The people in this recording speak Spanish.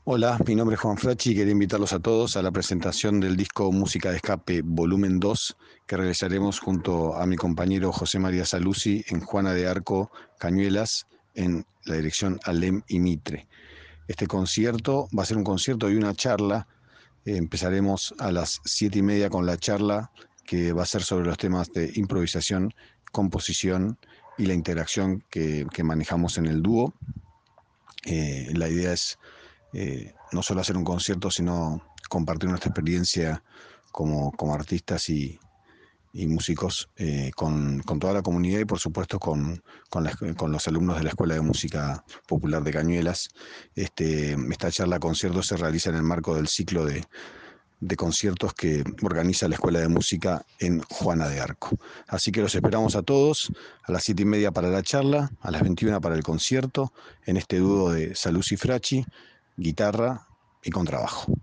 Hola, mi nombre es Juan Frachi y quería invitarlos a todos a la presentación del disco Música de Escape Volumen 2 que realizaremos junto a mi compañero José María Saluzzi en Juana de Arco, Cañuelas, en la dirección Alem y Mitre. Este concierto va a ser un concierto y una charla. Empezaremos a las 7:30 con la charla que va a ser sobre los temas de improvisación, composición y la interacción que manejamos en el dúo. La idea es no solo hacer un concierto, sino compartir nuestra experiencia como artistas y músicos con toda la comunidad y por supuesto con los alumnos de la Escuela de Música Popular de Cañuelas. Esta charla concierto se realiza en el marco del ciclo de conciertos que organiza la Escuela de Música en Juana de Arco. Así que los esperamos a todos a las 7:30 para la charla, a las 21 para el concierto, en este dúo de Saluzzi Fracci, guitarra y contrabajo.